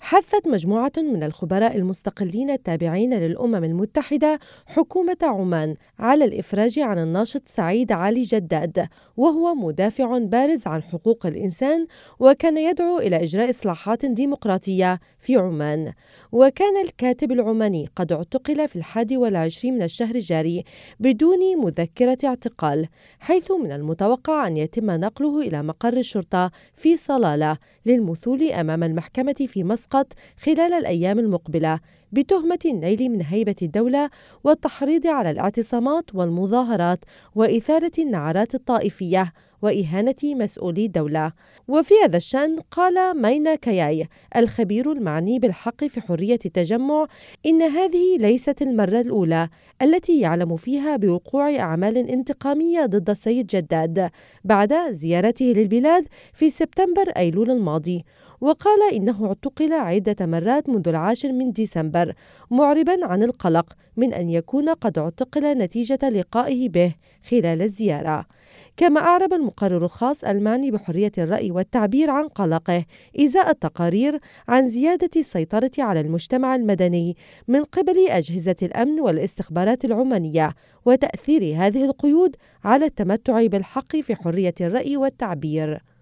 حثت مجموعة من الخبراء المستقلين التابعين للأمم المتحدة حكومة عمان على الإفراج عن الناشط سعيد علي جداد، وهو مدافع بارز عن حقوق الإنسان وكان يدعو إلى إجراء إصلاحات ديمقراطية في عمان. وكان الكاتب العماني قد اعتقل في 21 من الشهر الجاري بدون مذكرة اعتقال، حيث من المتوقع أن يتم نقله إلى مقر الشرطة في صلالة للمثول أمام المحكمة في مسقط خلال الأيام المقبلة بتهمة النيل من هيبة الدولة والتحريض على الاعتصامات والمظاهرات وإثارة النعرات الطائفية وإهانة مسؤولي الدولة. وفي هذا الشأن قال ماينا كياي الخبير المعني بالحق في حرية التجمع إن هذه ليست المرة الأولى التي يعلم فيها بوقوع أعمال انتقامية ضد السيد جداد بعد زيارته للبلاد في سبتمبر أيلول الماضي. وقال إنه اعتقل عدة مرات منذ 10 من ديسمبر، معربا عن القلق من أن يكون قد اعتقل نتيجة لقائه به خلال الزيارة. كما أعرب المقرر الخاص المعني بحرية الرأي والتعبير عن قلقه إزاء التقارير عن زيادة السيطرة على المجتمع المدني من قبل أجهزة الأمن والاستخبارات العمانية، وتأثير هذه القيود على التمتع بالحق في حرية الرأي والتعبير.